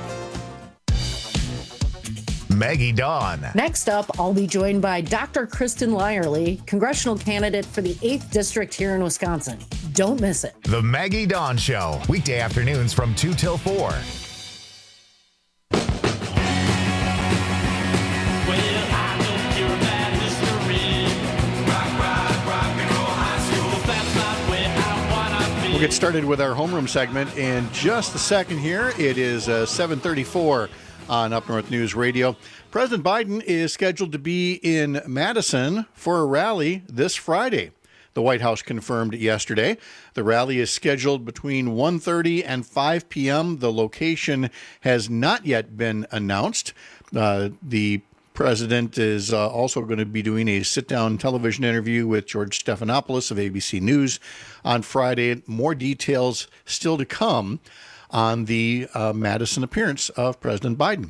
Maggie Dawn.
Next up, I'll be joined by Dr. Kristen Lyerly, congressional candidate for the 8th District here in Wisconsin. Don't miss it.
The Maggie Dawn Show, weekday afternoons from 2 till 4.
We'll get started with our homeroom segment in just a second here. It is 7:34 on Up North News Radio. President Biden is scheduled to be in Madison for a rally this Friday. The White House confirmed yesterday. The rally is scheduled between 1:30 and 5 p.m. The location has not yet been announced. The president is also going to be doing a sit-down television interview with George Stephanopoulos of ABC News on Friday. More details still to come on the Madison appearance of President Biden.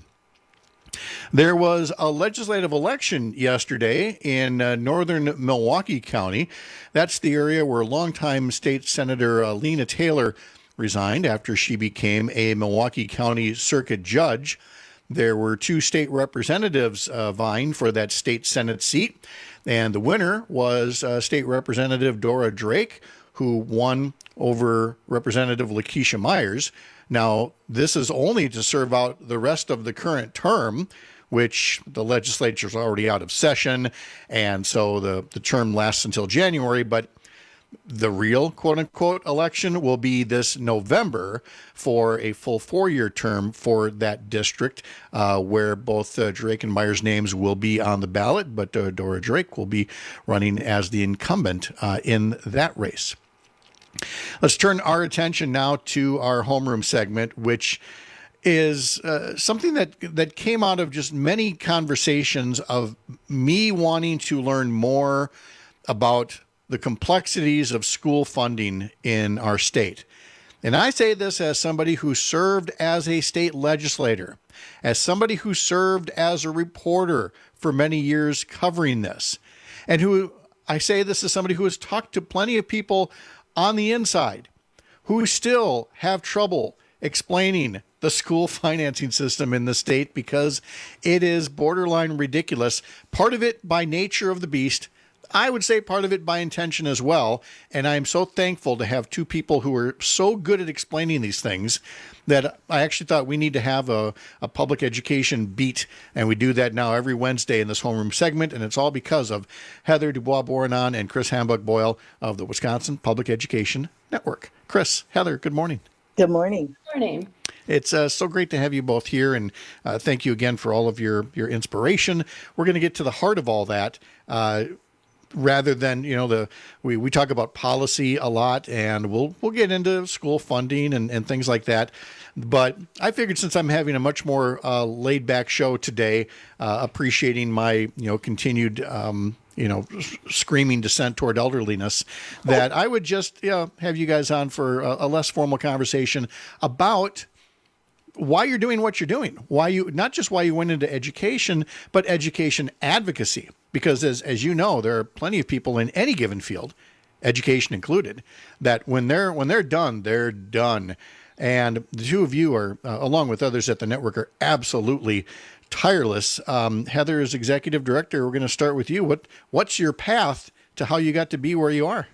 There was a legislative election yesterday in northern Milwaukee County. That's the area where longtime State Senator Lena Taylor resigned after she became a Milwaukee County Circuit Judge. There were two state representatives vying for that state Senate seat, and the winner was State Representative Dora Drake, who won over Representative Lakeisha Myers. Now, this is only to serve out the rest of the current term, which the legislature is already out of session, and so the term lasts until January, but the real quote-unquote election will be this November for a full 4-year term for that district, where both Drake and Myers' names will be on the ballot, but Dora Drake will be running as the incumbent in that race. Let's turn our attention now to our homeroom segment, which is something that came out of just many conversations of me wanting to learn more about the complexities of school funding in our state. And I say this as somebody who served as a state legislator, as somebody who served as a reporter for many years covering this, and who I say this as somebody who has talked to plenty of people on the inside who still have trouble explaining the school financing system in the state because it is borderline ridiculous, part of it by nature of the beast, I would say part of it by intention as well. And I'm so thankful to have two people who are so good at explaining these things that I actually thought we need to have a public education beat. And we do that now every Wednesday in this homeroom segment. And it's all because of Heather Dubois-Bournon and Chris Hambuck-Boyle of the Wisconsin Public Education Network. Chris, Heather, good morning.
Good morning.
Good morning.
It's so great to have you both here, and thank you again for all of your inspiration. We're going to get to the heart of all that. Rather than, we talk about policy a lot, and we'll get into school funding and things like that. But I figured since I'm having a much more laid back show today, appreciating my continued screaming descent toward elderliness, that I would just have you guys on for a less formal conversation about why you're doing what you're doing, not just why you went into education, but education advocacy. Because as you know, there are plenty of people in any given field, education included, that when they're done, they're done. And the two of you are, along with others at the network, are absolutely tireless. Heather is executive director. We're going to start with you. What's your path to how you got to be where you are?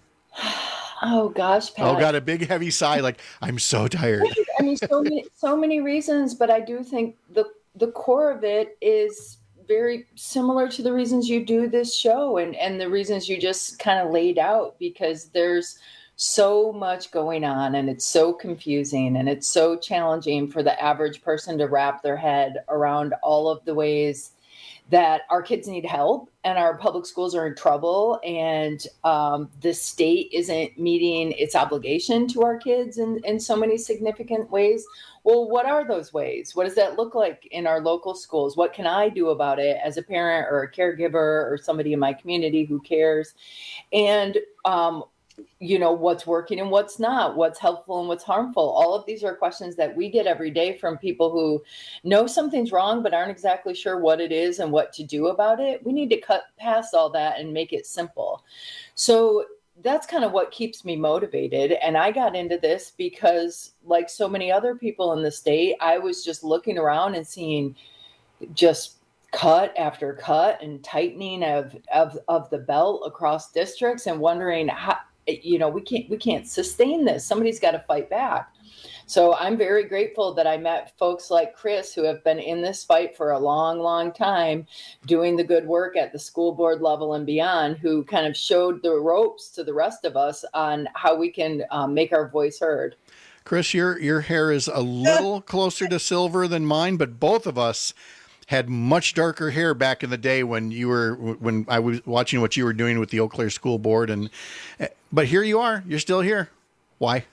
Oh gosh, Pat.
Oh, got a big heavy sigh. Like, I'm so tired.
I mean, so many reasons, but I do think the core of it is very similar to the reasons you do this show and the reasons you just kind of laid out, because there's so much going on and it's so confusing and it's so challenging for the average person to wrap their head around all of the ways that our kids need help and our public schools are in trouble, and the state isn't meeting its obligation to our kids in so many significant ways. Well, what are those ways? What does that look like in our local schools? What can I do about it as a parent or a caregiver or somebody in my community who cares? And what's working and what's not, what's helpful and what's harmful. All of these are questions that we get every day from people who know something's wrong, but aren't exactly sure what it is and what to do about it. We need to cut past all that and make it simple. So that's kind of what keeps me motivated. And I got into this because, like so many other people in the state, I was just looking around and seeing just cut after cut and tightening of the belt across districts and wondering how, we can't sustain this. Somebody's got to fight back. So I'm very grateful that I met folks like Chris who have been in this fight for a long, long time, doing the good work at the school board level and beyond, who kind of showed the ropes to the rest of us on how we can make our voice heard.
Chris, your hair is a little closer to silver than mine, but both of us had much darker hair back in the day when I was watching what you were doing with the Eau Claire School Board, but here you are. You're still here. Why?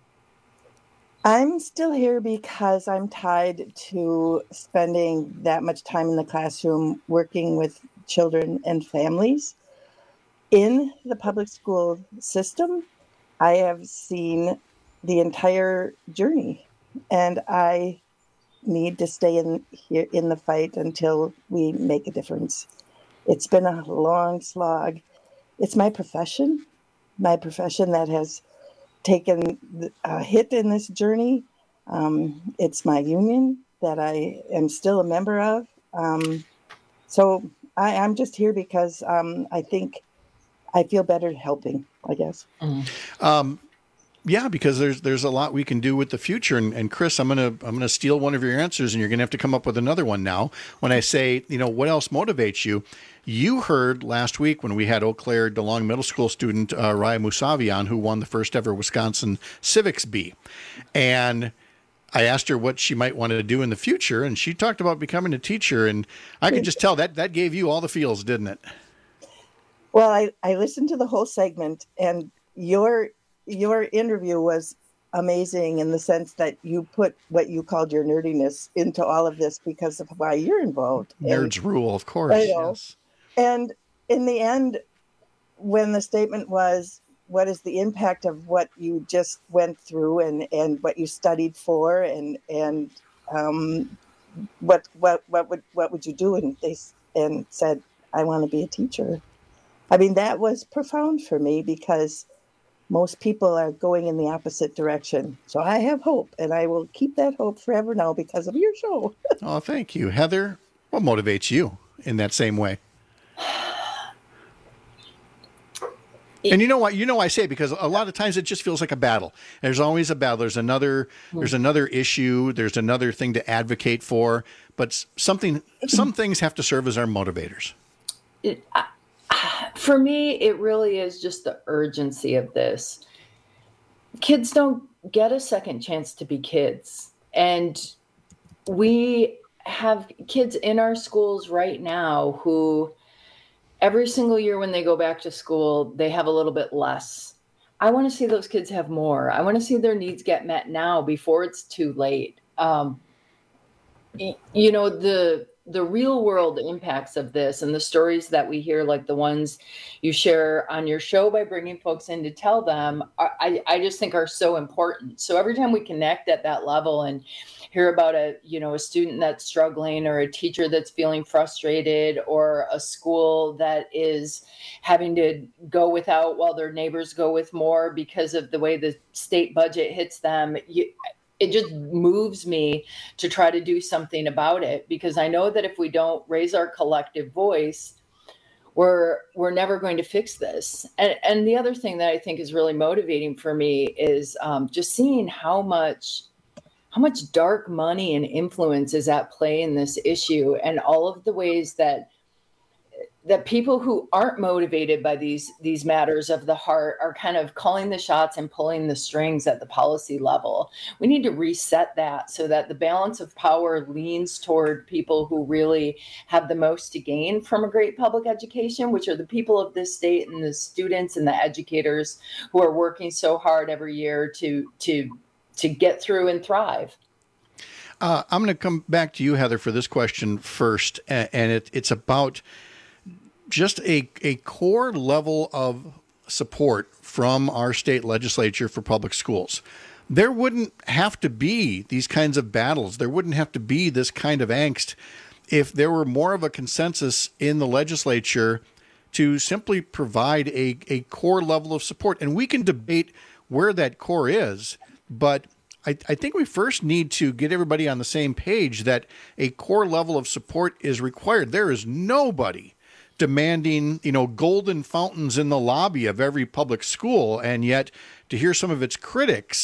I'm still here because I'm tied to spending that much time in the classroom working with children and families. In the public school system, I have seen the entire journey, and I need to stay here in the fight until we make a difference. It's been a long slog. It's my profession that has taken a hit in this journey. It's my union that I am still a member of. So I'm just here because I think I feel better helping, I guess.
Yeah, because there's a lot we can do with the future. And Chris, I'm gonna steal one of your answers, and you're gonna have to come up with another one now. When I say, what else motivates you? You heard last week when we had Eau Claire DeLong Middle School student Raya Musavi on, who won the first ever Wisconsin Civics Bee, and I asked her what she might want to do in the future, and she talked about becoming a teacher, and I could just tell that gave you all the feels, didn't it?
Well, I listened to the whole segment, and your interview was amazing in the sense that you put what you called your nerdiness into all of this because of why you're involved.
Nerds rule, of course. Yes.
And in the end, when the statement was, what is the impact of what you just went through and what you studied for and what would you do? And they said, I want to be a teacher. I mean, that was profound for me because most people are going in the opposite direction. So I have hope, and I will keep that hope forever now because of your show.
Oh, thank you. Heather, what motivates you in that same way? And you know what? I say it because a lot of times it just feels like a battle. There's always a battle. There's another issue. There's another thing to advocate for. But some things have to serve as our motivators.
For me, it really is just the urgency of this. Kids don't get a second chance to be kids. And we have kids in our schools right now who every single year when they go back to school, they have a little bit less. I want to see those kids have more. I want to see their needs get met now before it's too late. The real world impacts of this and the stories that we hear, like the ones you share on your show by bringing folks in to tell them, I just think are so important. So every time we connect at that level and hear about a student that's struggling or a teacher that's feeling frustrated or a school that is having to go without while their neighbors go with more because of the way the state budget hits them, it just moves me to try to do something about it, because I know that if we don't raise our collective voice, we're never going to fix this. And the other thing that I think is really motivating for me is just seeing how much dark money and influence is at play in this issue, and all of the ways that people who aren't motivated by these matters of the heart are kind of calling the shots and pulling the strings at the policy level. We need to reset that so that the balance of power leans toward people who really have the most to gain from a great public education, which are the people of this state and the students and the educators who are working so hard every year to get through and thrive.
I'm going to come back to you, Heather, for this question first, and it's about just a core level of support from our state legislature for public schools. There wouldn't have to be these kinds of battles. There wouldn't have to be this kind of angst if there were more of a consensus in the legislature to simply provide a core level of support. And we can debate where that core is, but I think we first need to get everybody on the same page that a core level of support is required. There is nobody demanding, golden fountains in the lobby of every public school. And yet to hear some of its critics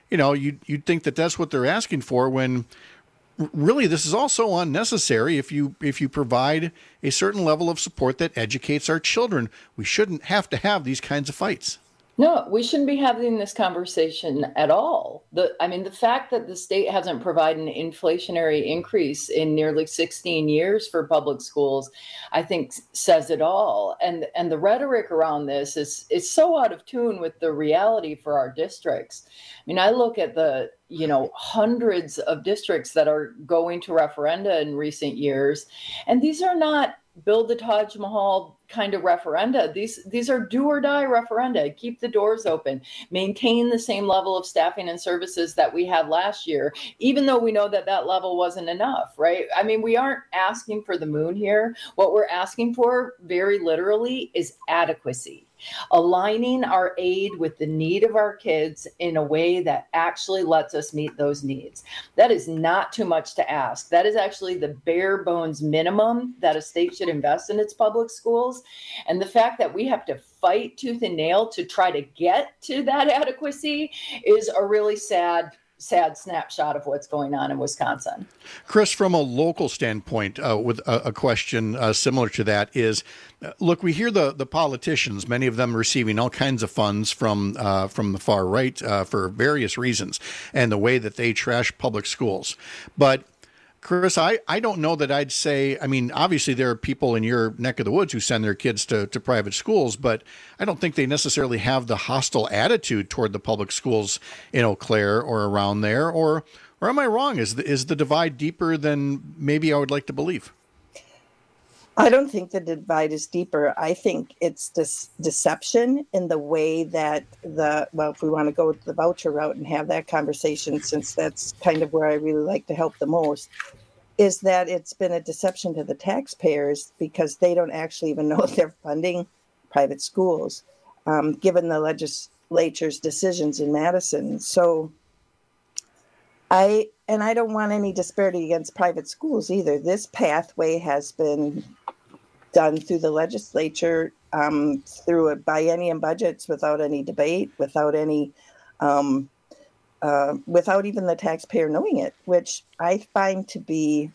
you'd think that that's what they're asking for, when really this is also unnecessary. If you provide a certain level of support that educates our children, we shouldn't have to have these kinds of fights.
No, we shouldn't be having this conversation at all. The fact that the state hasn't provided an inflationary increase in nearly 16 years for public schools, I think says it all. And the rhetoric around this is so out of tune with the reality for our districts. I mean, I look at the hundreds of districts that are going to referenda in recent years, and these are not build the Taj Mahal kind of referenda. These are do or die referenda. Keep the doors open, maintain the same level of staffing and services that we had last year, even though we know that level wasn't enough, right? I mean, we aren't asking for the moon here. What we're asking for, very literally, is adequacy. Aligning our aid with the need of our kids in a way that actually lets us meet those needs. That is not too much to ask. That is actually the bare bones minimum that a state should invest in its public schools. And the fact that we have to fight tooth and nail to try to get to that adequacy is a really sad snapshot of what's going on in Wisconsin.
Chris, from a local standpoint, with a question similar to that is, look, we hear the politicians, many of them receiving all kinds of funds from the far right for various reasons, and the way that they trash public schools. But Chris, I don't know that I'd say, I mean, obviously there are people in your neck of the woods who send their kids to private schools, but I don't think they necessarily have the hostile attitude toward the public schools in Eau Claire or around there. Or am I wrong? Is the divide deeper than maybe I would like to believe?
I don't think the divide is deeper. I think it's this deception in the way that if we want to go with the voucher route and have that conversation, since that's kind of where I really like to help the most, is that it's been a deception to the taxpayers because they don't actually even know if they're funding private schools, given the legislature's decisions in Madison. So I don't want any disparity against private schools either. This pathway has been done through the legislature, through biennium budgets, without any debate, without any, without even the taxpayer knowing it, which I find to be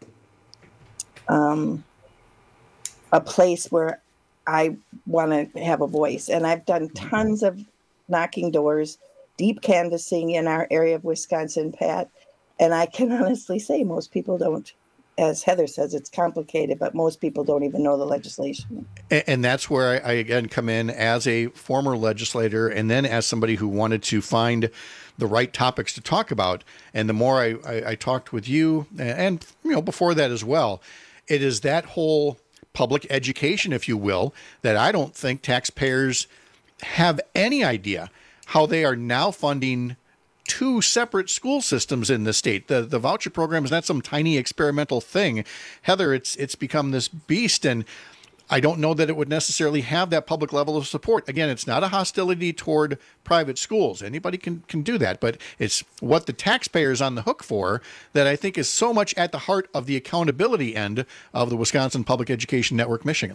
a place where I want to have a voice. And I've done tons of knocking doors, deep canvassing in our area of Wisconsin, Pat. And I can honestly say most people don't. As Heather says, it's complicated, but most people don't even know the legislation.
And that's where I again come in as a former legislator, and then as somebody who wanted to find the right topics to talk about. And the more I talked with you, and before that as well, it is that whole public education, if you will, that I don't think taxpayers have any idea how they are now funding two separate school systems in the state. The voucher program is not some tiny experimental thing. Heather, it's become this beast, and I don't know that it would necessarily have that public level of support. Again, it's not a hostility toward private schools. Anybody can do that, but it's what the taxpayer's on the hook for that I think is so much at the heart of the accountability end of the Wisconsin Public Education Network, Michigan.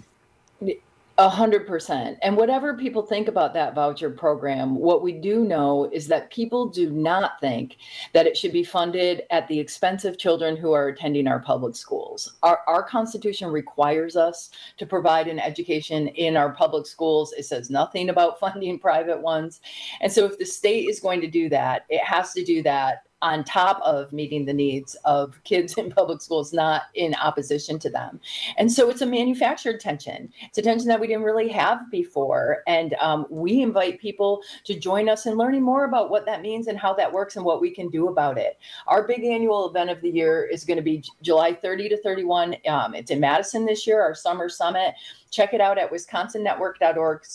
100%. And whatever people think about that voucher program, what we do know is that people do not think that it should be funded at the expense of children who are attending our public schools. Our Constitution requires us to provide an education in our public schools. It says nothing about funding private ones. And so if the state is going to do that, it has to do that on top of meeting the needs of kids in public schools, not in opposition to them. And so it's a manufactured tension. It's a tension that we didn't really have before. And we invite people to join us in learning more about what that means and how that works and what we can do about it. Our big annual event of the year is going to be July 30 to 31. It's in Madison this year, our summer summit. Check it out at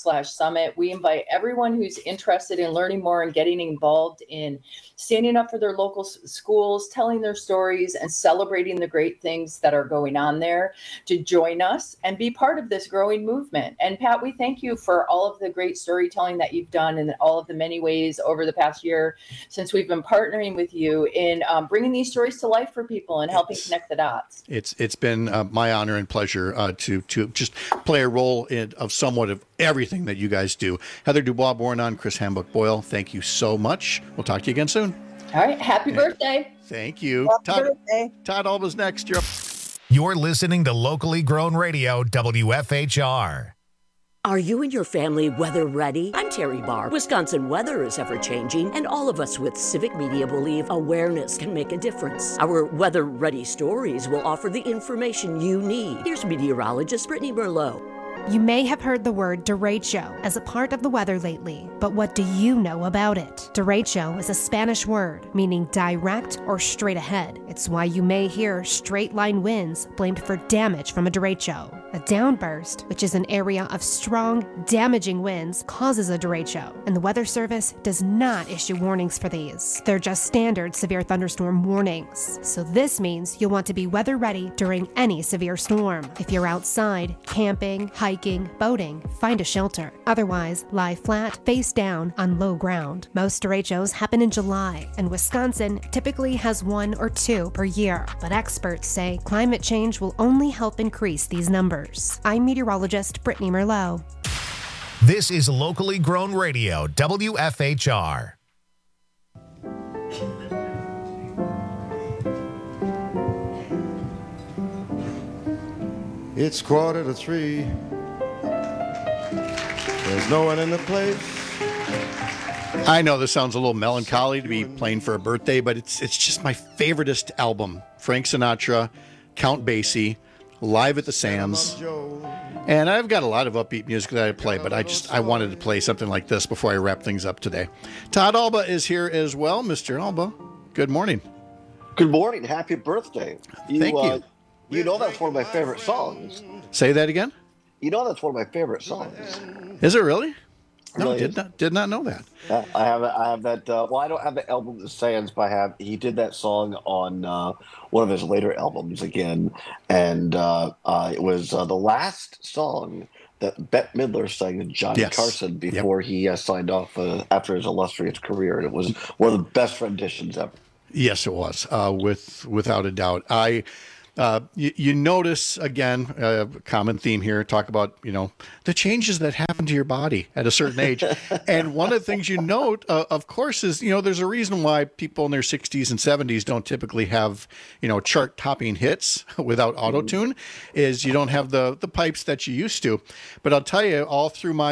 wisconsonnetwork.org/summit. We invite everyone who's interested in learning more and getting involved in standing up for their local schools, telling their stories and celebrating the great things that are going on there, to join us and be part of this growing movement. And Pat, we thank you for all of the great storytelling that you've done in all of the many ways over the past year since we've been partnering with you in bringing these stories to life for people and helping connect the dots.
It's been my honor and pleasure to just play a role of somewhat of everything that you guys do. Heather Dubois Bornon, Chris Hambuck Boyle, thank you so much. We'll talk to you again soon.
All right. Happy birthday.
Thank you.
Happy birthday.
Todd Alba's next. You're up.
You're listening to Locally Grown Radio, WFHR.
Are you and your family weather ready? I'm Terry Barr. Wisconsin weather is ever changing, and all of us with Civic Media believe awareness can make a difference. Our weather ready stories will offer the information you need. Here's meteorologist Brittany Merlot.
You may have heard the word derecho as a part of the weather lately, but what do you know about it? Derecho is a Spanish word meaning direct or straight ahead. It's why you may hear straight line winds blamed for damage from a derecho. A downburst, which is an area of strong, damaging winds, causes a derecho, and the Weather Service does not issue warnings for these. They're just standard severe thunderstorm warnings. So this means you'll want to be weather ready during any severe storm. If you're outside, camping, hiking, boating, find a shelter. Otherwise, lie flat, face down on low ground. Most derechos happen in July, and Wisconsin typically has 1 or 2 per year. But experts say climate change will only help increase these numbers. I'm meteorologist Brittany Merlot.
This is Locally Grown Radio, WFHR.
It's 2:45. There's no one in the place.
I know this sounds a little melancholy to be playing for a birthday, but it's just my favoriteest album. Frank Sinatra, Count Basie, Live at the Sands. And I've got a lot of upbeat music that I play, but I wanted to play something like this before I wrap things up today. Todd Alba is here as well. Mr. Alba, good morning.
Good morning. Happy birthday.
Thank you.
You know that's one of my favorite songs.
Say that again?
You know that's one of my favorite songs.
Is it really? No,
Really
did not know that.
I have that. Well, I don't have the album The Sands, but he did that song on one of his later albums again, and it was the last song that Bette Midler sang to Johnny Carson before he signed off after his illustrious career, and it was one of the best renditions ever.
Yes, it was, without a doubt. You notice, again, a common theme here, talk about, the changes that happen to your body at a certain age. And one of the things you note, of course, is, there's a reason why people in their 60s and 70s don't typically have, chart-topping hits without auto-tune, is you don't have the pipes that you used to. But I'll tell you, all through my,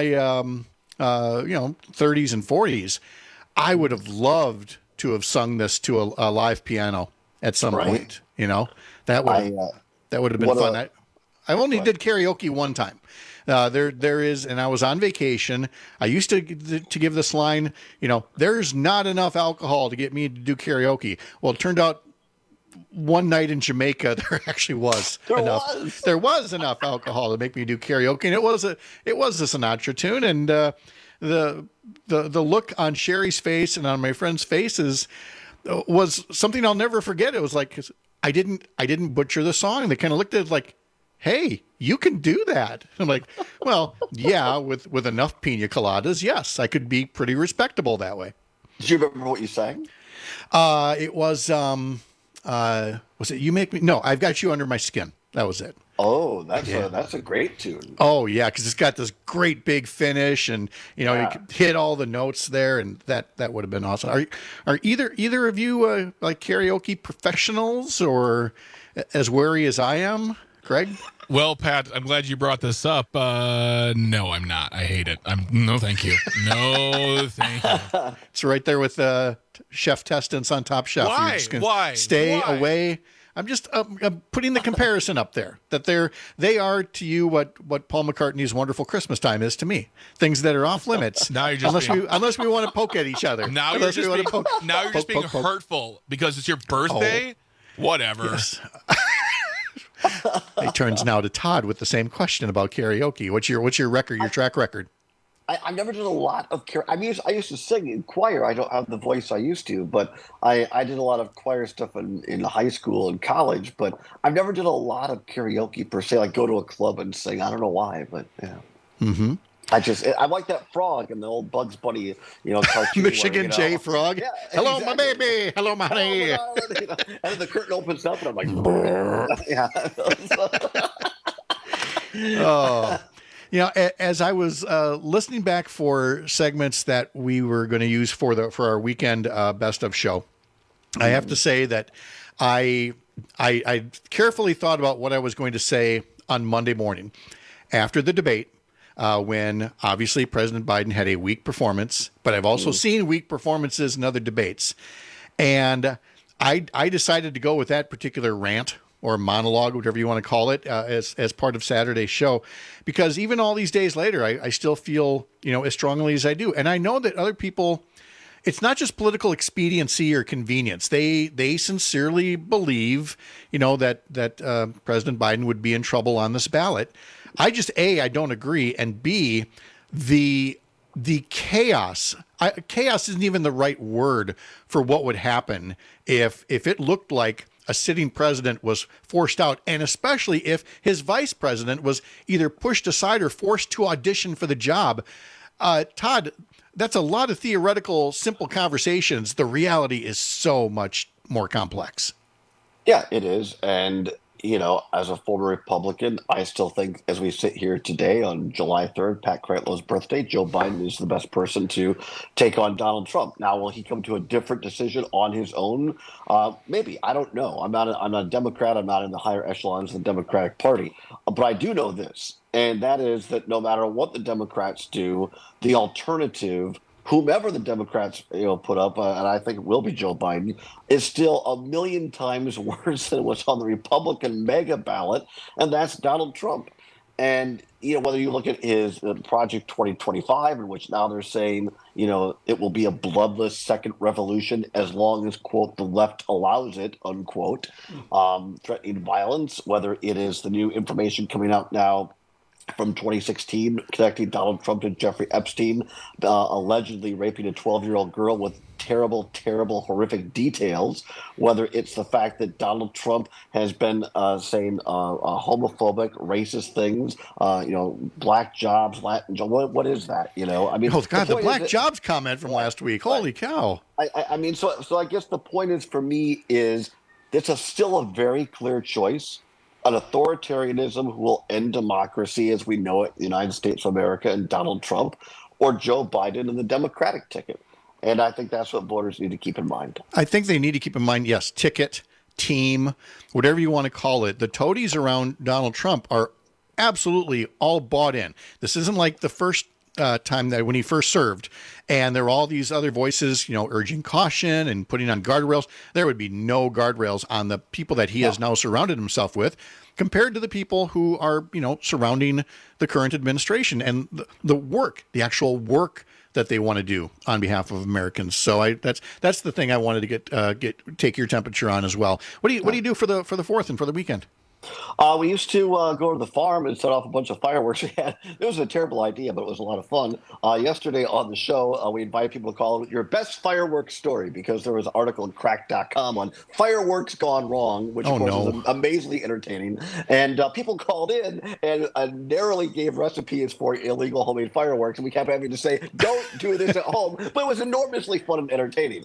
30s and 40s, I would have loved to have sung this to a live piano at some point, That would have been fun. I only did karaoke one time. There is, and I was on vacation. I used to give this line, there's not enough alcohol to get me to do karaoke. Well, it turned out one night in Jamaica, there actually was enough. There was enough alcohol to make me do karaoke, and it was a Sinatra tune. And the look on Sherry's face and on my friends' faces was something I'll never forget. It was like, I didn't butcher the song. They kind of looked at it like, hey, you can do that. I'm like, well, yeah, with enough pina coladas, yes, I could be pretty respectable that way.
Do you remember what you sang?
It was it You Make Me? No, I've Got You Under My Skin. That was it.
Oh, that's a great tune.
Oh yeah, because it's got this great big finish, and you could hit all the notes there, and that would have been awesome. Are either of you like karaoke professionals, or as wary as I am, Greg?
Well, Pat, I'm glad you brought this up. No, I'm not. I hate it. No, thank you. No, thank you.
It's right there with Chef Testance on Top Chef.
Why?
You're just gonna stay away. I'm just putting the comparison up there, that they are to you what Paul McCartney's Wonderful Christmas Time is to me. Things that are off limits.
Now you're just
unless we want to poke at each other.
Now you're just being hurtful because it's your birthday. Oh. Whatever.
Yes. It turns now to Todd with the same question about karaoke. What's your record? Your track record?
I never did a lot of karaoke. I used to sing in choir. I don't have the voice I used to, but I did a lot of choir stuff in high school and college. But I've never did a lot of karaoke per se. Like go to a club and sing. I don't know why, but yeah.
Mm-hmm.
I like that frog in the old Bugs Bunny, cartoon.
Michigan J Frog.
Yeah,
hello,
exactly.
my baby. Hello, my honey.
And then the curtain opens up, and I'm like, yeah.
Oh. As I was listening back for segments that we were going to use for our weekend best of show, I have to say that I carefully thought about what I was going to say on Monday morning after the debate, when obviously President Biden had a weak performance, but I've also seen weak performances in other debates, and I decided to go with that particular rant or monologue, whatever you want to call it, as part of Saturday's show, because even all these days later, I still feel, as strongly as I do. And I know that other people, it's not just political expediency or convenience. They sincerely believe, that President Biden would be in trouble on this ballot. I just, A, I don't agree, and B, the chaos. Chaos isn't even the right word for what would happen if it looked like a sitting president was forced out, and especially if his vice president was either pushed aside or forced to audition for the job. Todd, that's a lot of theoretical, simple conversations. The reality is so much more complex.
Yeah, it is. And, as a former Republican, I still think as we sit here today on July 3rd, Pat Crantlow's birthday, Joe Biden is the best person to take on Donald Trump. Now, will he come to a different decision on his own? Maybe. I don't know. I'm not a Democrat. I'm not in the higher echelons of the Democratic Party. But I do know this, and that is that no matter what the Democrats do, the alternative, whomever the Democrats put up, and I think it will be Joe Biden, is still a million times worse than what's on the Republican mega ballot, and that's Donald Trump. And whether you look at his Project 2025, in which now they're saying it will be a bloodless second revolution as long as, quote, the left allows it, unquote, threatening violence, whether it is the new information coming out now from 2016 connecting Donald Trump to Jeffrey Epstein, allegedly raping a 12-year-old girl with terrible, terrible, horrific details, whether it's the fact that Donald Trump has been saying homophobic, racist things, black jobs, Latin jobs. What is that?
The black jobs comment from last week. Holy cow.
So I guess the point is, for me, is it's still a very clear choice. An authoritarianism who will end democracy as we know it in the United States of America and Donald Trump, or Joe Biden and the Democratic ticket. And I think that's what voters need to keep in mind.
I think they need to keep in mind, yes, ticket, team, whatever you want to call it. The toadies around Donald Trump are absolutely all bought in. This isn't like the first time that when he first served, and there were all these other voices, urging caution and putting on guardrails. There would be no guardrails on the people that he has now surrounded himself with, compared to the people who are, surrounding the current administration and the actual work that they want to do on behalf of Americans. So that's the thing I wanted to take your temperature on as well. What do you do for the 4th and for the weekend?
We used to go to the farm and set off a bunch of fireworks. It was a terrible idea, but it was a lot of fun. Yesterday on the show, we invited people to call it your best fireworks story, because there was an article in crack.com on fireworks gone wrong, which was amazingly entertaining. And people called in and narrowly gave recipes for illegal homemade fireworks. And we kept having to say, don't do this at home. But it was enormously fun and entertaining.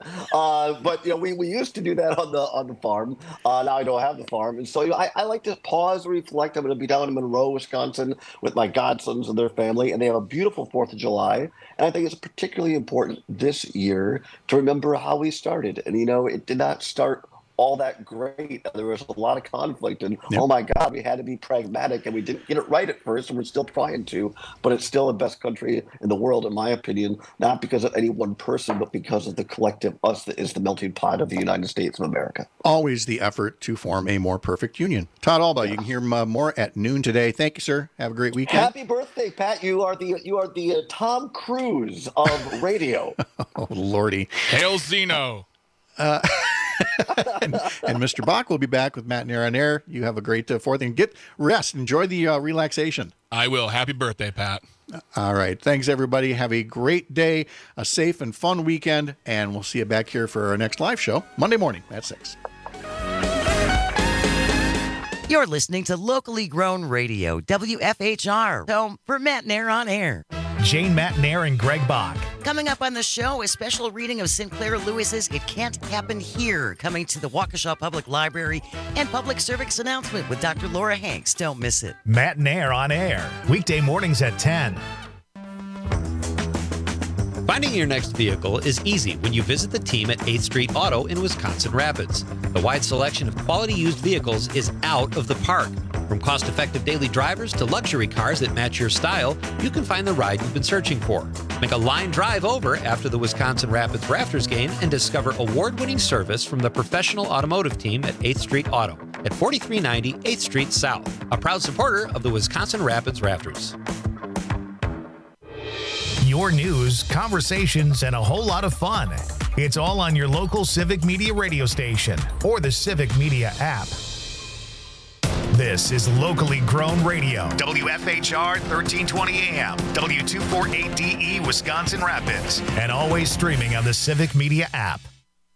But we used to do that on the farm. Now I don't have the farm. And so I like to pause and reflect. I'm going to be down in Monroe, Wisconsin with my godsons and their family, and they have a beautiful 4th of July. And I think it's particularly important this year to remember how we started. And, it did not start all that great. There was a lot of conflict, and oh my God, we had to be pragmatic, and we didn't get it right at first, and we're still trying to, but it's still the best country in the world, in my opinion, not because of any one person, but because of the collective us that is the melting pot of the United States of America.
Always the effort to form a more perfect union. Todd Albaugh, you can hear more at noon today. Thank you, sir. Have a great weekend.
Happy birthday, Pat. You are the Tom Cruise of radio.
Oh, Lordy.
Hail Zeno.
and Mr. Bach will be back with Matt and Air on Air. You have a great 4th, and get rest. Enjoy the relaxation.
I will. Happy birthday, Pat.
All right. Thanks, everybody. Have a great day, a safe and fun weekend, and we'll see you back here for our next live show Monday morning at 6.
You're listening to locally grown radio, WFHR, home for Matt and Air on Air.
Jane Matnair and Greg Bach.
Coming up on the show, a special reading of Sinclair Lewis's It Can't Happen Here, coming to the Waukesha Public Library, and public service announcement with Dr. Laura Hanks. Don't miss it.
Matt and Air on Air, weekday mornings at 10.
Finding your next vehicle is easy when you visit the team at 8th Street Auto in Wisconsin Rapids. The wide selection of quality used vehicles is out of the park. From cost-effective daily drivers to luxury cars that match your style, you can find the ride you've been searching for. Make a line drive over after the Wisconsin Rapids Rafters game and discover award-winning service from the professional automotive team at 8th Street Auto at 4390 8th Street South, a proud supporter of the Wisconsin Rapids Rafters.
Your news, conversations, and a whole lot of fun. It's all on your local Civic Media radio station or the Civic Media app. This is locally grown radio. WFHR 1320 AM, W248DE, Wisconsin Rapids, and always streaming on the Civic Media app.